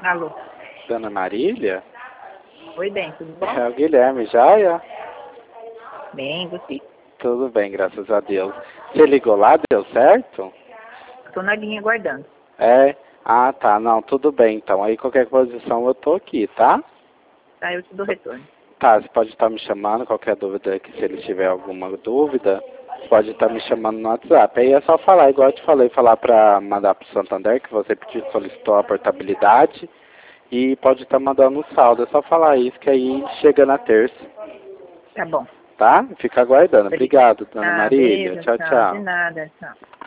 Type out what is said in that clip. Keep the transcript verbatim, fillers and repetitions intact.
Alô. Dona Marília? Oi, bem, tudo bom? É o Guilherme, joia? Bem, você? Tudo bem, graças a Deus. Você ligou lá, deu certo? Tô na linha aguardando. É? Ah, tá. Não, tudo bem. Então, aí qualquer posição eu tô aqui, tá? Tá, eu te dou retorno. Tá, você pode estar me chamando, qualquer dúvida que se ele tiver alguma dúvida, pode estar me chamando no WhatsApp. Aí é só falar, igual eu te falei, falar para mandar para o Santander que você pediu, solicitou a portabilidade e pode estar mandando um saldo. É só falar isso que aí chega na terça. Tá bom. Tá? Fica aguardando. Obrigado, Dona Tá, Marília. beijo, Tchau, tchau. De tchau. nada, tchau.